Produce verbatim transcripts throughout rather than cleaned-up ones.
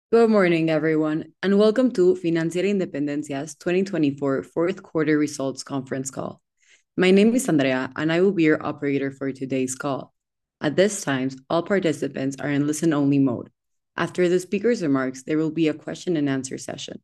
Good morning, everyone, and welcome to Financiera Independencia's twenty twenty-four fourth quarter results conference call. My name is Andrea, and I will be your operator for today's call. At this time, all participants are in listen-only mode. After the speaker's remarks, there will be a question and answer session.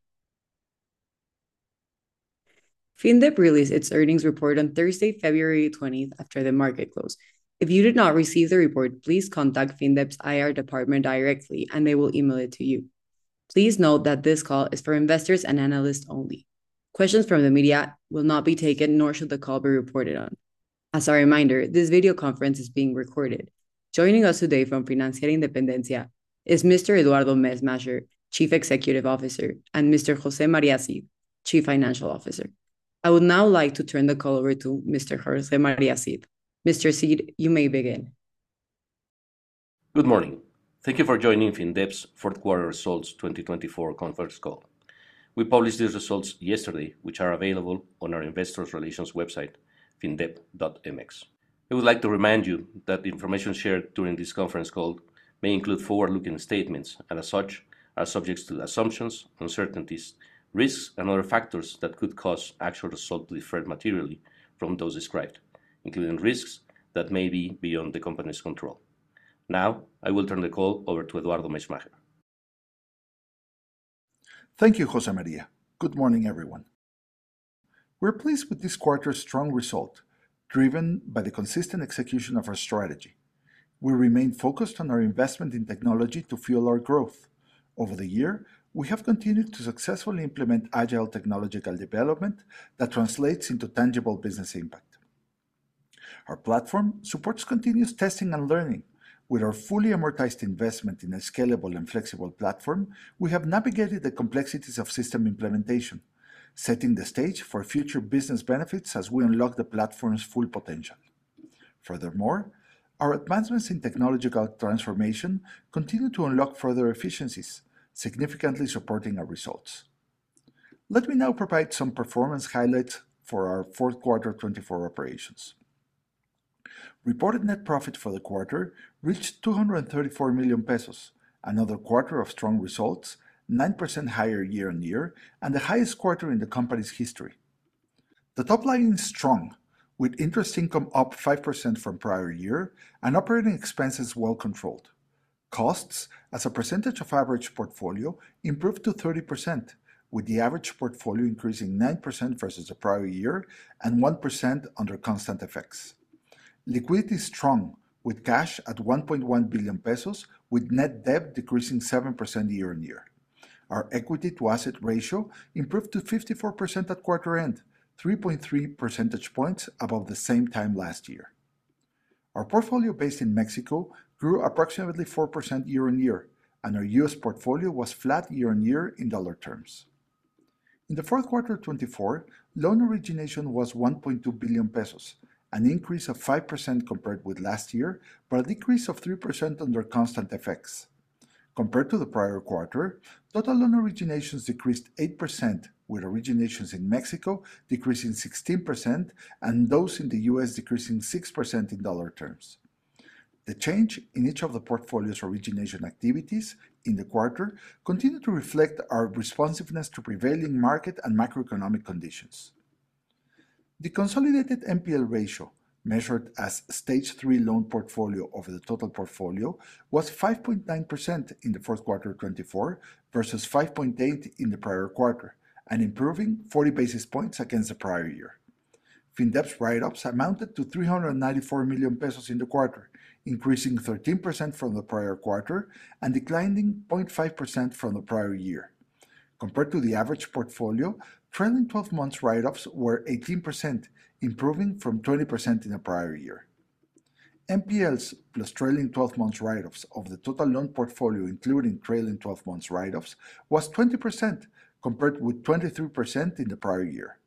FinDep released its earnings report on Thursday, February twentieth, after the market close. If you did not receive the report, please contact FinDep's I R department directly, and they will email it to you. Please note that this call is for investors and analysts only. Questions from the media will not be taken, nor should the call be reported on. As a reminder, this video conference is being recorded. Joining us today from Financiera Independencia is Mister Eduardo Mesmacher, Chief Executive Officer, and Mister Jose Maria Cid, Chief Financial Officer. I would now like to turn the call over to Mister Jose Maria Cid. Mister Cid, you may begin. Good morning. Thank you for joining FinDep's fourth quarter results twenty twenty-four conference call. We published these results yesterday, which are available on our investor relations website, findep dot m x. I would like to remind you that the information shared during this conference call may include forward-looking statements and as such are subject to assumptions, uncertainties, risks, and other factors that could cause actual results to differ materially from those described, including risks that may be beyond the company's control. Now, I will turn the call over to Eduardo Mesmacher. Thank you, Jose Maria. Good morning, everyone. We're pleased with this quarter's strong result, driven by the consistent execution of our strategy. We remain focused on our investment in technology to fuel our growth. Over the year, we have continued to successfully implement agile technological development that translates into tangible business impact. Our platform supports continuous testing and learning. With our fully amortized investment in a scalable and flexible platform, we have navigated the complexities of system implementation, setting the stage for future business benefits as we unlock the platform's full potential. Furthermore, our advancements in technological transformation continue to unlock further efficiencies, significantly supporting our results. Let me now provide some performance highlights for our fourth quarter twenty-four operations. Reported net profit for the quarter reached two hundred thirty-four million pesos, another quarter of strong results, nine percent higher year-on-year, and the highest quarter in the company's history. The top line is strong, with interest income up five percent from prior year and operating expenses well controlled. Costs, as a percentage of average portfolio, improved to thirty percent, with the average portfolio increasing nine percent versus the prior year and one percent under constant effects. Liquidity is strong, with cash at one point one billion pesos, with net debt decreasing seven percent year-on-year. Our equity to asset ratio improved to fifty-four percent at quarter end, three point three percentage points above the same time last year. Our portfolio based in Mexico grew approximately four percent year-on-year, and our U S portfolio was flat year-on-year in dollar terms. In the fourth quarter twenty-four, loan origination was one point two billion pesos, an increase of five percent compared with last year, but a decrease of three percent under constant effects. Compared to the prior quarter, total loan originations decreased eight percent, with originations in Mexico decreasing sixteen percent and those in the U S decreasing six percent in dollar terms. The change in each of the portfolio's origination activities in the quarter continued to reflect our responsiveness to prevailing market and macroeconomic conditions. The consolidated N P L ratio, measured as Stage three loan portfolio over the total portfolio, was five point nine percent in the fourth quarter twenty-four versus five point eight in the prior quarter, and improving forty basis points against the prior year. FinDep's write-ups amounted to three hundred ninety-four million pesos in the quarter, increasing thirteen percent from the prior quarter and declining zero point five percent from the prior year. Compared to the average portfolio, trailing twelve months write-ups were eighteen percent, improving from twenty percent in the prior year. N P Ls plus trailing twelve months write-ups of the total loan portfolio, including trailing twelve months write-ups, was twenty percent, compared with twenty-three percent in the prior year.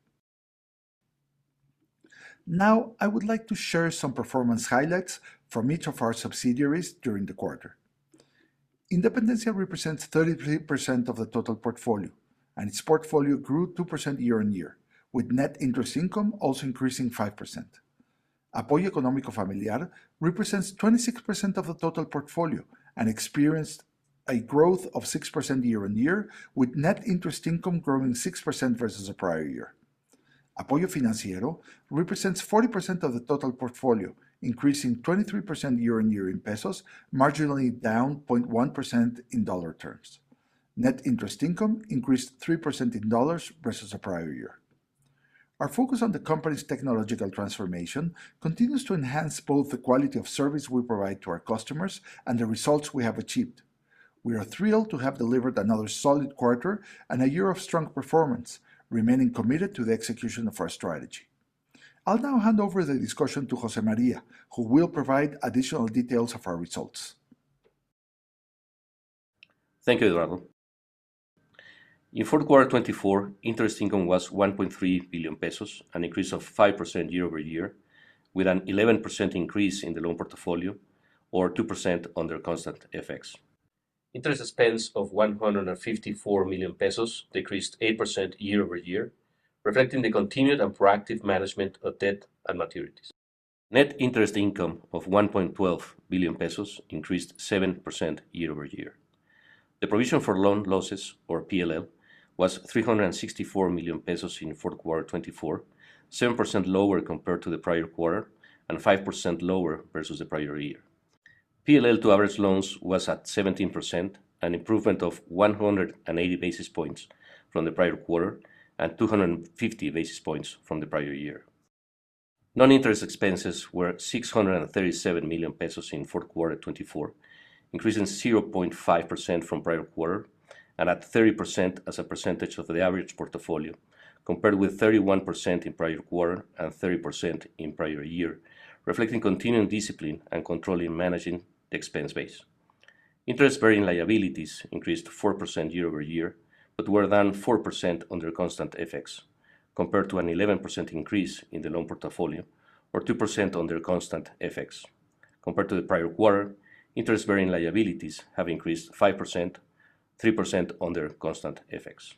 Now, I would like to share some performance highlights from each of our subsidiaries during the quarter. Independencia represents thirty-three percent of the total portfolio, and its portfolio grew two percent year-on-year, with net interest income also increasing five percent. Apoyo Económico Familiar represents twenty-six percent of the total portfolio and experienced a growth of six percent year-on-year, with net interest income growing six percent versus the prior year. Apoyo Financiero represents forty percent of the total portfolio, increasing twenty-three percent year-on-year in pesos, marginally down zero point one percent in dollar terms. Net interest income increased three percent in dollars versus the prior year. Our focus on the company's technological transformation continues to enhance both the quality of service we provide to our customers and the results we have achieved. We are thrilled to have delivered another solid quarter and a year of strong performance, remaining committed to the execution of our strategy. I'll now hand over the discussion to José María, who will provide additional details of our results. Thank you, Eduardo. In fourth quarter twenty-four, interest income was one point three billion pesos, an increase of five percent year-over-year, with an eleven percent increase in the loan portfolio, or two percent under constant F X. Interest expense of one hundred fifty-four million pesos decreased eight percent year-over-year, reflecting the continued and proactive management of debt and maturities. Net interest income of one point one two billion pesos increased seven percent year-over-year. The provision for loan losses, or P L L, was three hundred sixty-four million pesos in fourth quarter twenty-four, seven percent lower compared to the prior quarter and five percent lower versus the prior year. P L L to average loans was at seventeen percent, an improvement of one hundred eighty basis points from the prior quarter and two hundred fifty basis points from the prior year. Non-interest expenses were six hundred thirty-seven million pesos in fourth quarter twenty-four, increasing zero point five percent from prior quarter and at thirty percent as a percentage of the average portfolio, compared with thirty-one percent in prior quarter and thirty percent in prior year, reflecting continuing discipline and control in managing the expense base. Interest-bearing liabilities increased four percent year-over-year, but were down four percent under constant F X, compared to an eleven percent increase in the loan portfolio, or two percent under constant F X. Compared to the prior quarter, interest-bearing liabilities have increased five percent, three percent under constant F X.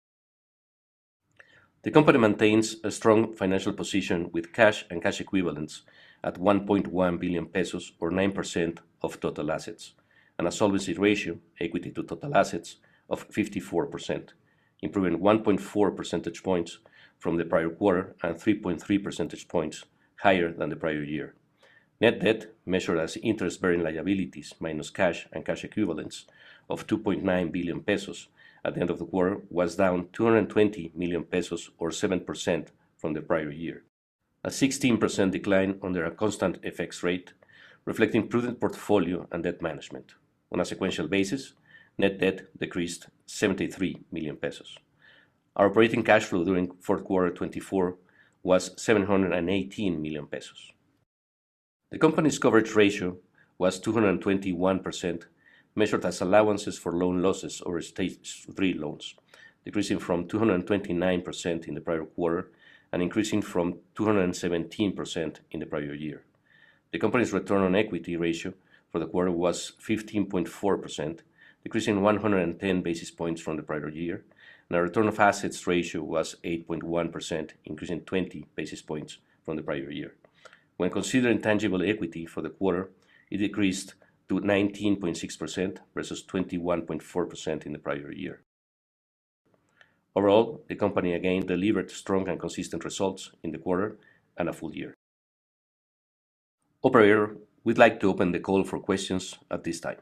The company maintains a strong financial position with cash and cash equivalents at one point one billion pesos, or nine percent of total assets, and a solvency ratio, equity to total assets, of fifty-four percent, improving one point four percentage points from the prior quarter and three point three percentage points higher than the prior year. Net debt, measured as interest-bearing liabilities minus cash and cash equivalents, of two point nine billion pesos at the end of the quarter was down two hundred twenty million pesos, or seven percent from the prior year. A sixteen percent decline under a constant F X rate, reflecting prudent portfolio and debt management. On a sequential basis, net debt decreased seventy-three million pesos. Our operating cash flow during fourth quarter twenty-four was seven hundred eighteen million pesos. The company's coverage ratio was two hundred twenty-one percent, measured as allowances for loan losses over stage three loans, decreasing from two hundred twenty-nine percent in the prior quarter and increasing from two hundred seventeen percent in the prior year. The company's return on equity ratio for the quarter was fifteen point four percent, decreasing one hundred ten basis points from the prior year, and our return of assets ratio was eight point one percent, increasing twenty basis points from the prior year. When considering tangible equity for the quarter, it decreased to nineteen point six percent versus twenty-one point four percent in the prior year. Overall, the company again delivered strong and consistent results in the quarter and a full year. Operator, we'd like to open the call for questions at this time.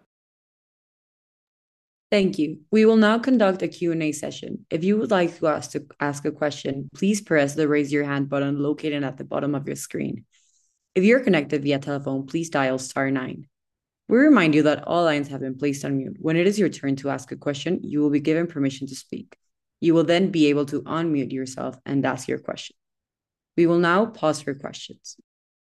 Thank you. We will now conduct a Q and A session. If you would like to ask, to ask a question, please press the raise your hand button located at the bottom of your screen. If you're connected via telephone, please dial star nine. We remind you that all lines have been placed on mute. When it is your turn to ask a question, you will be given permission to speak. You will then be able to unmute yourself and ask your question. We will now pause for questions.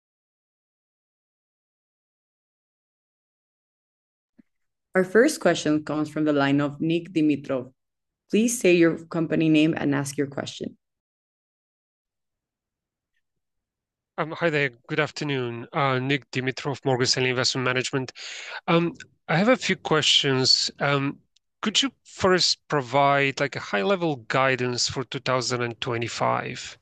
Our first question comes from the line of Nick Dimitrov. Please say your company name and ask your question. Um, hi there. Good afternoon. Uh, Nick Dimitrov, Morgan Stanley Investment Management. Um, I have a few questions. Um, could you first provide like a high-level guidance for two thousand twenty-five?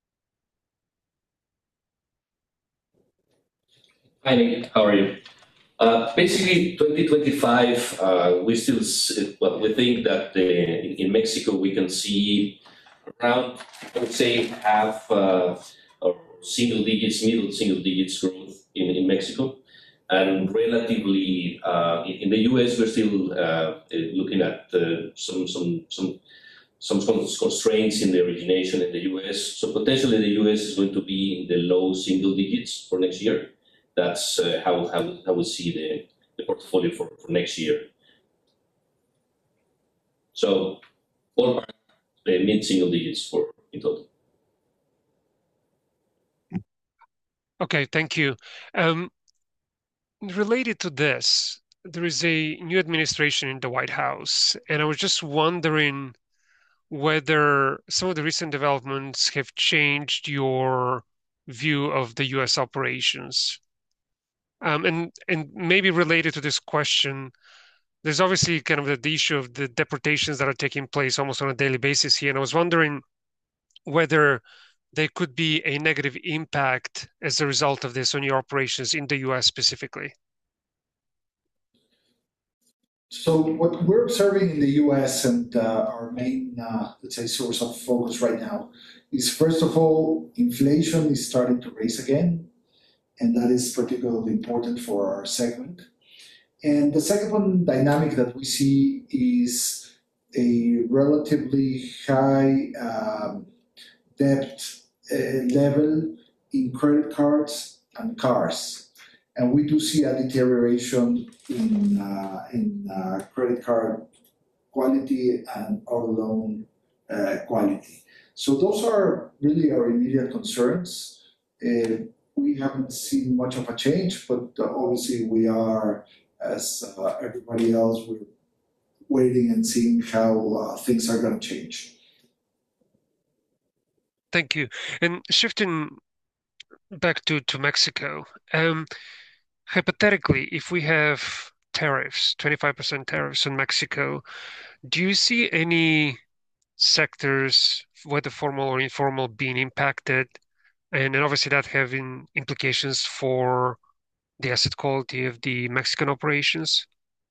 Hi, Nick. How are you? Uh, basically, twenty twenty-five, uh, we still, well, we think that uh, in, in Mexico we can see around, I would say, half uh, or single digits, middle single digits growth in, in Mexico. And relatively, uh, in, in the U S, we're still uh, looking at uh, some, some, some, some constraints in the origination in the U S. So potentially the U S is going to be in the low single digits for next year. That's uh, how, how, how we see the, the portfolio for, for next year. So ballpark, uh, mid-single digits for in total. Okay, thank you. Um, related to this, there is a new administration in the White House, and I was just wondering whether some of the recent developments have changed your view of the U S operations. Um, and and maybe related to this question, there's obviously kind of the, the issue of the deportations that are taking place almost on a daily basis here. And I was wondering whether there could be a negative impact as a result of this on your operations in the U S specifically. So what we're observing in the U S and uh, our main, uh, let's say, source of focus right now is, first of all, inflation is starting to raise again, and that is particularly important for our segment. And the second one dynamic that we see is a relatively high um, debt uh, level in credit cards and cars. And we do see a deterioration in, uh, in uh, credit card quality and auto loan uh, quality. So those are really our immediate concerns. Uh, we haven't seen much of a change, but uh, obviously we are, as uh, everybody else, we're waiting and seeing how uh, things are going to change. Thank you. And shifting back to, to Mexico, um, hypothetically, if we have tariffs, twenty-five percent tariffs on Mexico, do you see any sectors, whether formal or informal, being impacted? And, and obviously that having implications for the asset quality of the Mexican operations?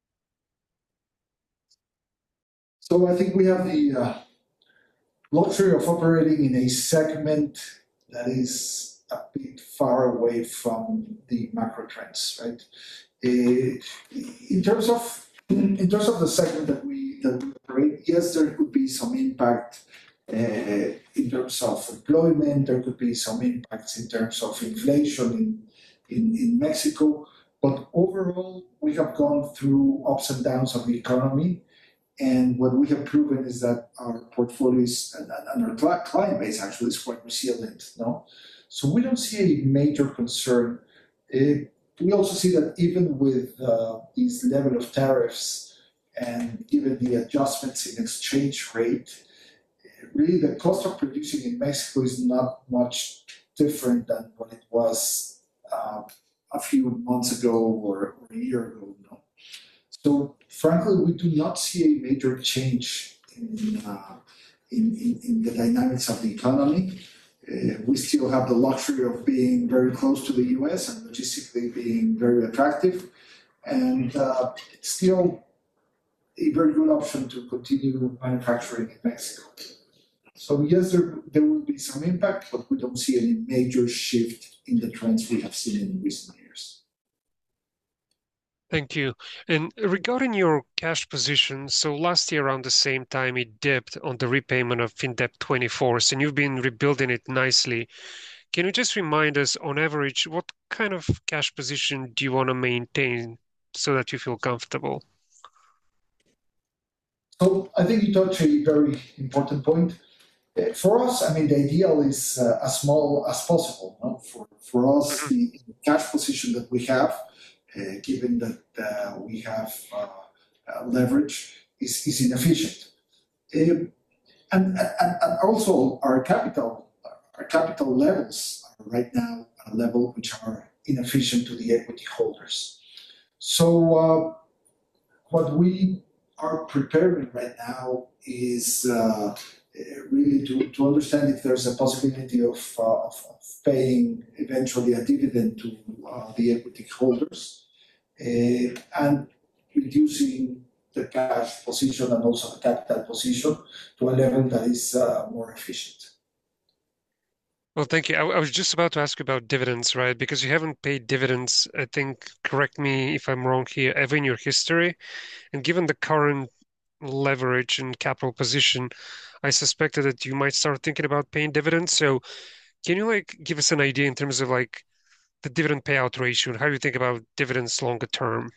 So I think we have the uh, luxury of operating in a segment that is a bit far away from the macro trends, right? Uh, in terms of in terms of the segment that we that we operate, yes, there could be some impact uh, in terms of employment. There could be some impacts in terms of inflation in, in in Mexico. But overall, we have gone through ups and downs of the economy. And what we have proven is that our portfolios and, and our client base actually is quite resilient. No? So we don't see a major concern. It, we also see that even with uh, this level of tariffs and given the adjustments in exchange rate, really the cost of producing in Mexico is not much different than what it was uh, a few months ago or, or a year ago. No? So frankly, we do not see a major change in, uh, in, in, in the dynamics of the economy. Uh, we still have the luxury of being very close to the U S and logistically being very attractive. And uh, it's still a very good option to continue manufacturing in Mexico. So yes, there, there will be some impact, but we don't see any major shift in the trends we have seen in recent years. Thank you. And regarding your cash position, so last year around the same time it dipped on the repayment of FinDep twenty-four, and you've been rebuilding it nicely. Can you just remind us, on average, what kind of cash position do you want to maintain so that you feel comfortable? So I think you touched a very important point. For us, I mean, the ideal is uh, as small as possible. No? For, for us, the cash position that we have, Uh, given that uh, we have uh, uh, leverage, is, is inefficient. Uh, and, and, and also our capital, our capital levels are right now at a level which are inefficient to the equity holders. So uh, what we are preparing right now is uh, really to, to understand if there's a possibility of, uh, of, of paying eventually a dividend to uh, the equity holders. uh, and reducing the cash position and also the capital position to a level that is uh, more efficient. Well, thank you. I, I was just about to ask you about dividends, right? Because you haven't paid dividends, I think, correct me if I'm wrong here, ever in your history. And given the current leverage and capital position, I suspected that you might start thinking about paying dividends. So can you like give us an idea in terms of like the dividend payout ratio and how you think about dividends longer term?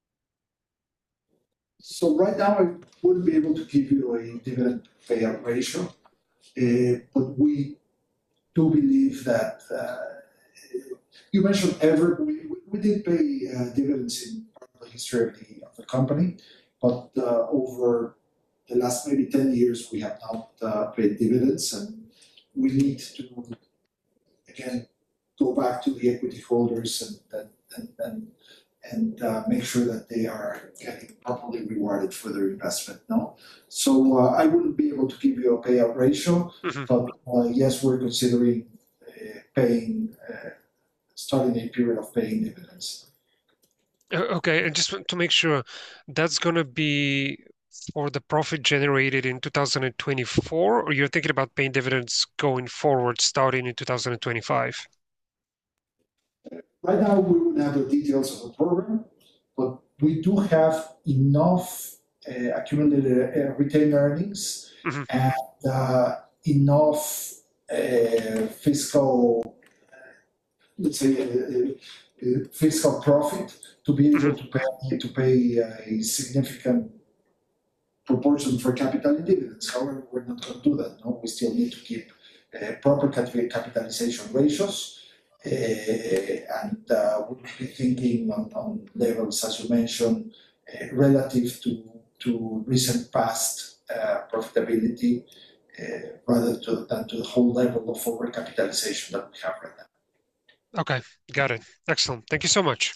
So right now, I wouldn't be able to give you a dividend payout ratio, uh, but we do believe that uh, you mentioned ever, we, we did pay uh, dividends in part of the history of the, of the company, but uh, over the last maybe ten years, we have not uh, paid dividends, and we need to, again, go back to the equity holders and, and, and and uh, make sure that they are getting properly rewarded for their investment. No, so uh, I wouldn't be able to give you a payout ratio, Mhm. but uh, yes, we're considering uh, paying, uh, starting a period of paying dividends. Uh, Okay, and just to make sure, that's going to be for the profit generated in two thousand twenty-four, or you're thinking about paying dividends going forward, starting in two thousand twenty-five? Right now, we wouldn't have the details of the program, but we do have enough uh, accumulated uh, retained earnings Mhm. and uh, enough uh, fiscal, let's say, uh, uh, fiscal profit to be able Mhm. to pay to pay uh, a significant proportion for capital and dividends. However, we're not going to do that. No, we still need to keep uh, proper cap- capitalization ratios, uh, and uh, we'll be thinking on, on levels, as you mentioned, uh, relative to to recent past uh, profitability, uh, rather to, than to the whole level of overcapitalization that we have right now. Okay, got it. Excellent. Thank you so much.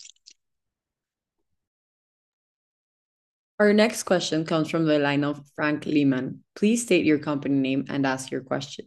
Our next question comes from the line of Frank Lehman. Please state your company name and ask your question.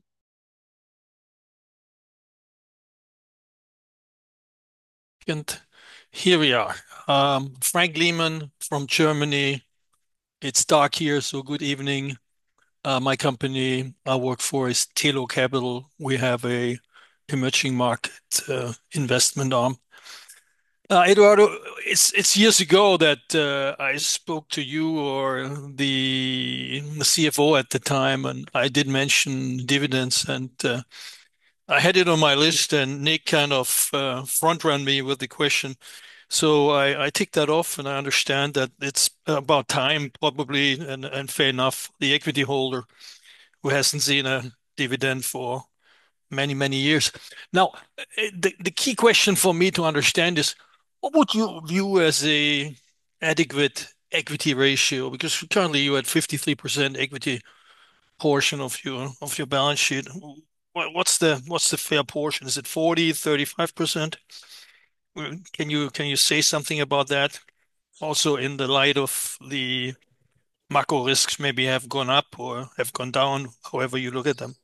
And here we are. Um, Frank Lehman from Germany. It's dark here, so good evening. Uh, my company I work for is Telo Capital. We have a emerging market uh, investment arm. Uh, Eduardo, it's it's years ago that uh, I spoke to you or the, the C F O at the time, and I did mention dividends, and uh, I had it on my list, and Nick kind of uh, front ran me with the question. So I, I tick that off, and I understand that it's about time, probably, and, and fair enough, the equity holder who hasn't seen a dividend for many, many years. Now, eh, the, the key question for me to understand is, what would you view as a adequate equity ratio? Because currently you're at fifty-three percent equity portion of your of your balance sheet. What, what's the what's the fair portion? Is it forty, thirty-five percent? Can you can you say something about that? Also, in the light of the macro risks maybe have gone up or have gone down, however you look at them.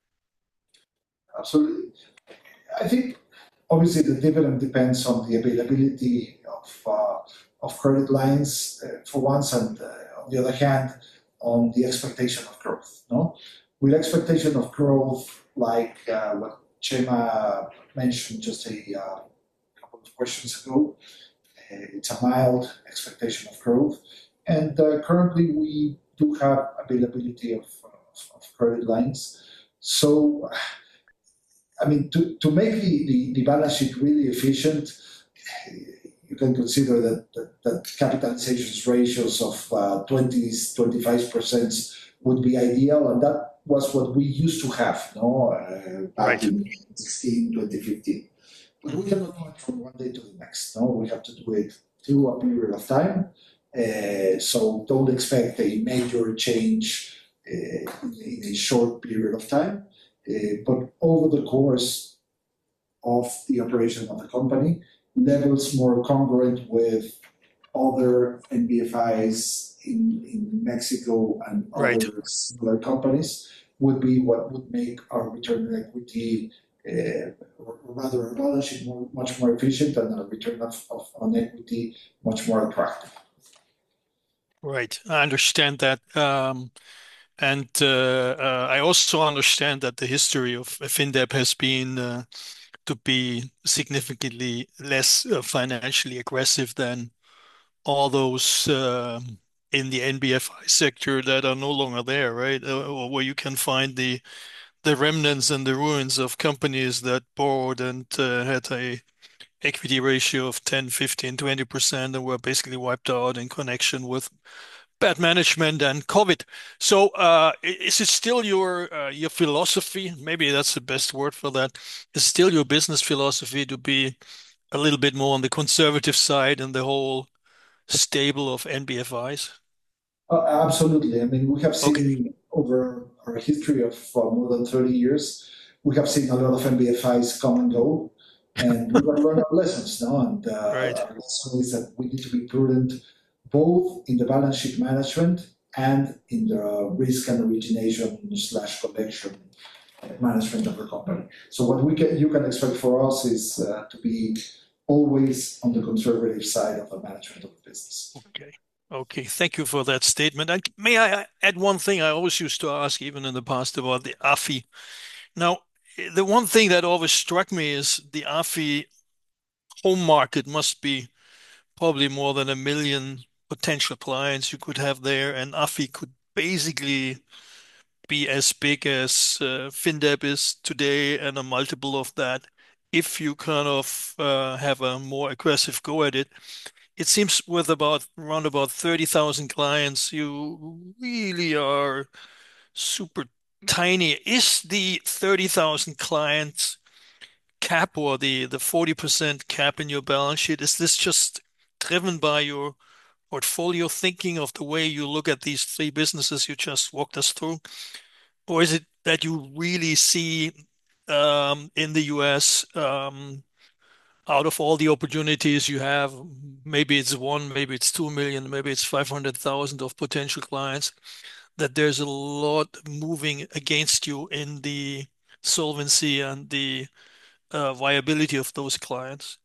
Absolutely. I think obviously the dividend depends on the availability of, uh, of credit lines uh, for once, and uh, on the other hand, on the expectation of growth. No, with expectation of growth, like uh, what Chema mentioned just a uh, couple of questions ago, uh, it's a mild expectation of growth, and uh, currently we do have availability of, of, of credit lines. So I mean, to, to make the, the, the balance sheet really efficient, you can consider that, that, that capitalization ratios of uh, twenty, twenty-five percent would be ideal. And that was what we used to have, no, uh, back Right. in twenty sixteen, twenty fifteen. But we cannot do it from one day to the next. No, we have to do it through a period of time. Uh, so don't expect a major change uh, in, in a short period of time. Uh, but over the course of the operation of the company, levels more congruent with other N B F Is in, in Mexico and Right. other similar companies would be what would make our return on equity uh, or rather, our balance sheet more, much more efficient and our return of, of on equity much more attractive. Right. I understand that. Um, and uh, uh, I also understand that the history of FinDep has been uh, to be significantly less uh, financially aggressive than all those um in the N B F I sector that are no longer there, right? Uh, or where you can find the the remnants and the ruins of companies that borrowed and uh, had a equity ratio of ten, fifteen, twenty percent and were basically wiped out in connection with bad management and COVID. So, uh, is it still your uh, your philosophy? Maybe that's the best word for that. Is still your business philosophy to be a little bit more on the conservative side in the whole stable of N B F Is? Uh, absolutely. I mean, we have Okay. seen over our history of uh, more than thirty years, we have seen a lot of N B F Is come and go, and we have learned our lessons now. And uh, Right. our lesson is that we need to be prudent both in the balance sheet management and in the risk and origination slash collection management of the company. So what we can you can expect for us is uh, to be always on the conservative side of the management of the business. Okay. Okay. Thank you for that statement. And may I add one thing I always used to ask, even in the past, about the A F I? Now, the one thing that always struck me is the A F I home market must be probably more than a million potential clients you could have there, and A F I could basically be as big as uh, FinDep is today and a multiple of that if you kind of uh, have a more aggressive go at it. It seems with about around about thirty thousand clients, you really are super tiny. Is the thirty thousand clients cap or the the forty percent cap in your balance sheet, is this just driven by your portfolio thinking of the way you look at these three businesses you just walked us through? Or is it that you really see um, in the U S, um, out of all the opportunities you have, maybe it's one, maybe it's two million, maybe it's five hundred thousand of potential clients, that there's a lot moving against you in the solvency and the uh, viability of those clients?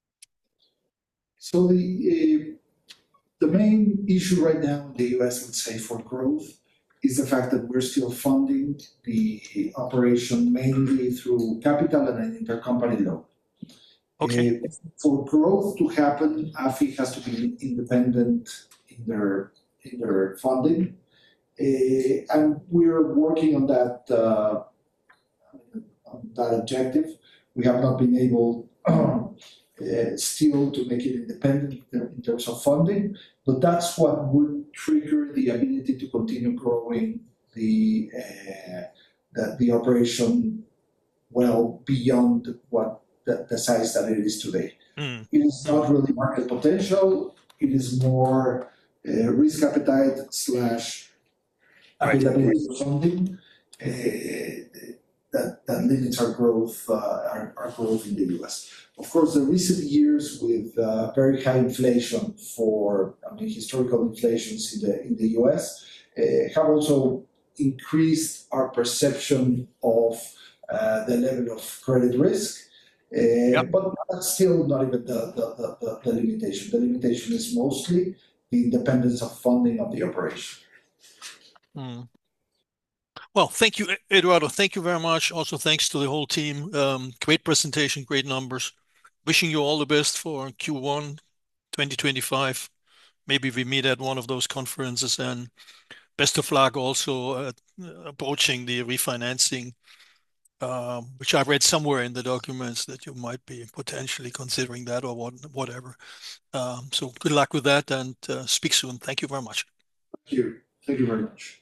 So the uh, the main issue right now in the U S, let's say, for growth is the fact that we're still funding the operation mainly through capital and an intercompany loan. Okay. Uh, for growth to happen, A F I has to be independent in their in their funding, uh, and we're working on that uh, on that objective. We have not been able uh, still to make it independent in terms of funding, but that's what would trigger the ability to continue growing the uh, the, the operation well beyond what the, the size that it is today. Mm. It is not really market potential. It is more uh, risk appetite slash Right. availability of funding uh, that, that limits our growth, uh, our, our growth in the U S. Of course, the recent years with uh, very high inflation for, I mean, historical inflations in the in the U S uh, have also increased our perception of uh, the level of credit risk. Uh, Yep. but that's still not even the, the, the, the limitation. The limitation is mostly the independence of funding of the operation. Mm. Well, thank you, Eduardo. Thank you very much. Also, thanks to the whole team. Um, great presentation, great numbers. Wishing you all the best for Q one twenty twenty-five. Maybe we meet at one of those conferences, and best of luck also uh, approaching the refinancing, um, which I read somewhere in the documents that you might be potentially considering that or what, whatever. Um, so good luck with that, and uh, speak soon. Thank you very much. Thank you. Thank you very much.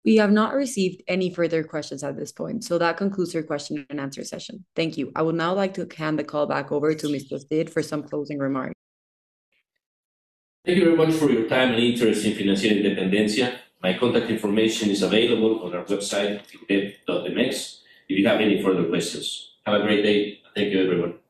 We have not received any further questions at this point, so that concludes our question and answer session. Thank you. I would now like to hand the call back over to Mister Cid for some closing remarks. Thank you very much for your time and interest in Financiera Independencia. My contact information is available on our website, findep dot m x, if you have any further questions. Have a great day. Thank you, everyone.